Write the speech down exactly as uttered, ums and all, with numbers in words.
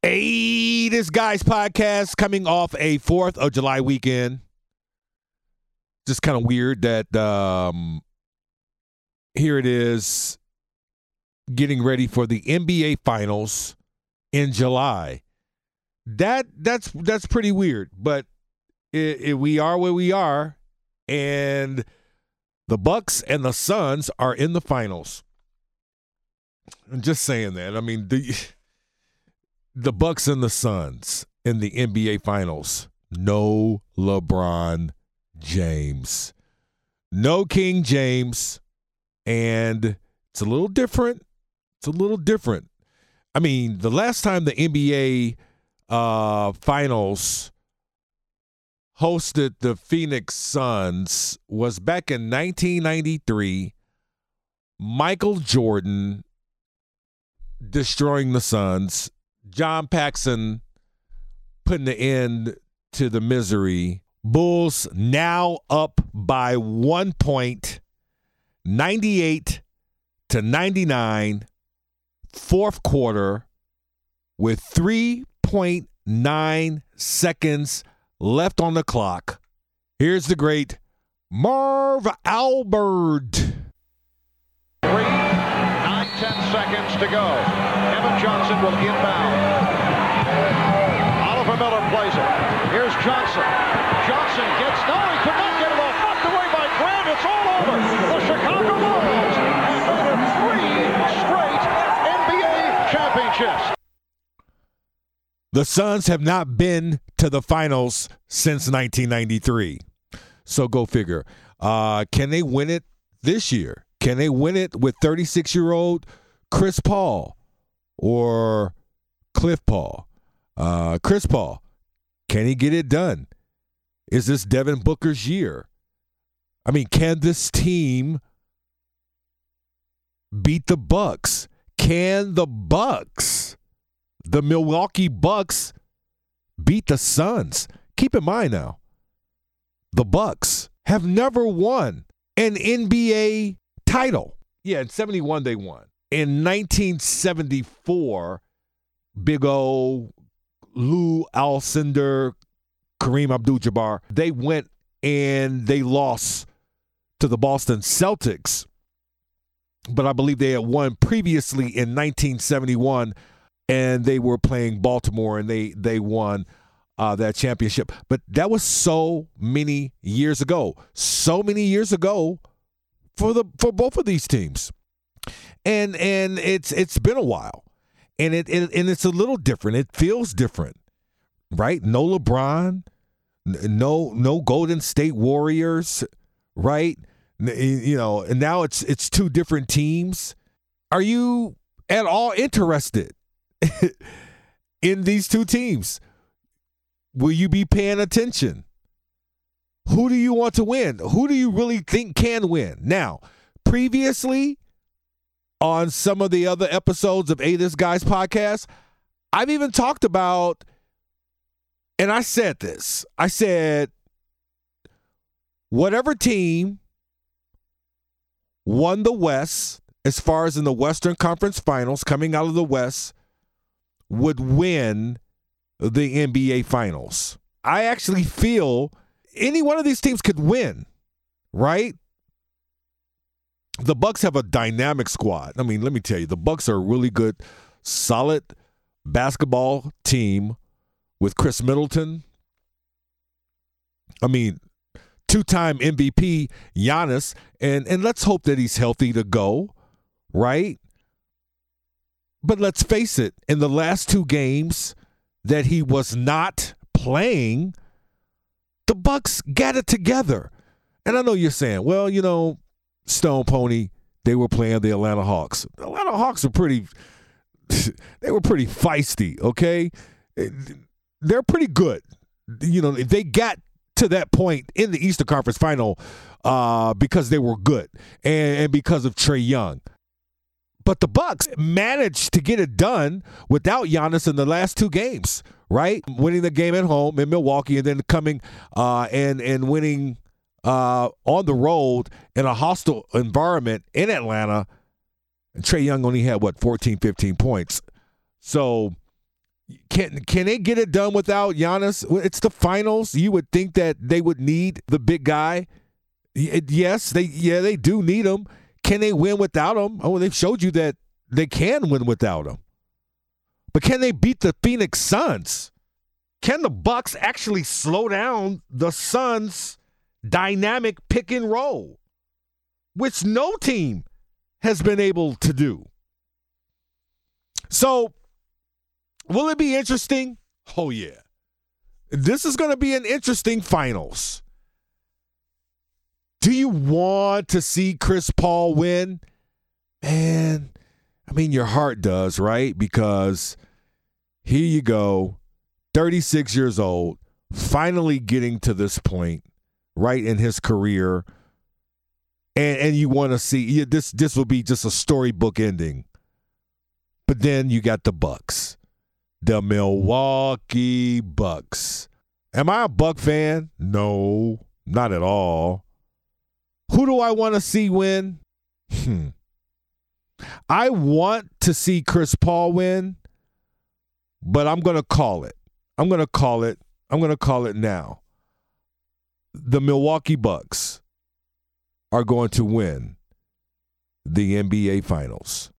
Hey, this guy's podcast coming off a fourth of July weekend. Just kind of weird that um, here it is getting ready for the N B A Finals in July. That that's that's pretty weird, but it, it, we are where we are, and the Bucks and the Suns are in the finals. I'm just saying that. I mean, the the Bucks and the Suns in the N B A Finals. No LeBron James. No King James. And it's a little different. It's a little different. I mean, the last time the N B A uh, Finals hosted the Phoenix Suns was back in nineteen ninety-three. Michael Jordan destroying the Suns. John Paxson putting the end to the misery. Bulls now up by one point, ninety-eight to ninety-nine, fourth quarter, with three point nine seconds left on the clock. Here's the great Marv Albert. Three, nine, ten seconds to go. Evan Johnson will inbound. Oliver Miller plays it. Here's Johnson. Johnson gets, no, he could not get it off. Knocked away by Grant. It's all over. The Chicago Bulls have made it three straight N B A championships. The Suns have not been to the finals since nineteen ninety-three. So go figure. Uh, can they win it this year? Can they win it with thirty-six-year-old Chris Paul or Cliff Paul? Uh, Chris Paul, can he get it done? Is this Devin Booker's year? I mean, can this team beat the Bucks? Can the Bucks, the Milwaukee Bucks, beat the Suns? Keep in mind now, the Bucks have never won an N B A title. Yeah, in seventy-one they won. In nineteen seventy-four, Big O, Lou Alcindor, Kareem Abdul-Jabbar, they went and they lost to the Boston Celtics. But I believe they had won previously in nineteen seventy-one, and they were playing Baltimore, and they they won uh, that championship. But that was so many years ago. So many years ago for the for both of these teams. And and it's it's been a while. And it, it and it's a little different. It feels different. Right? No LeBron, no no Golden State Warriors, right? You know, and now it's it's two different teams. Are you at all interested in these two teams? Will you be paying attention? Who do you want to win? Who do you really think can win? Now, previously on some of the other episodes of A This Guy's podcast, I've even talked about, and I said this, I said, whatever team won the West, as far as in the Western Conference Finals, coming out of the West, would win the N B A Finals. I actually feel any one of these teams could win, right? The Bucks have a dynamic squad. I mean, let me tell you, the Bucks are a really good, solid basketball team with Chris Middleton. I mean, two-time M V P Giannis, and and let's hope that he's healthy to go, right? But let's face it, in the last two games that he was not playing, the Bucks got it together. And I know you're saying, well, you know, Stone Pony, they were playing the Atlanta Hawks. The Atlanta Hawks are pretty, they were pretty feisty, okay? They're pretty good. You know, they got to that point in the Eastern Conference Final uh, because they were good and, and because of Trae Young. But the Bucks managed to get it done without Giannis in the last two games, right? Winning the game at home in Milwaukee and then coming uh, and and winning uh, on the road in a hostile environment in Atlanta. And Trae Young only had, what, fourteen, fifteen points. So Can can they get it done without Giannis? It's the finals. You would think that they would need the big guy. Yes, they yeah they do need him. Can they win without him? Oh, they've showed you that they can win without him. But can they beat the Phoenix Suns? Can the Bucks actually slow down the Suns' dynamic pick and roll, which no team has been able to do? So, will it be interesting? Oh, yeah. This is going to be an interesting finals. Do you want to see Chris Paul win? Man, I mean, your heart does, right? Because here you go, thirty-six years old, finally getting to this point, right, in his career. And and you want to see, yeah, this this will be just a storybook ending. But then you got the Bucks. The Milwaukee Bucks. Am I a Buck fan? No, not at all. Who do I want to see win? Hmm. I want to see Chris Paul win, but I'm going to call it. I'm going to call it. I'm going to call it now. The Milwaukee Bucks are going to win the N B A Finals.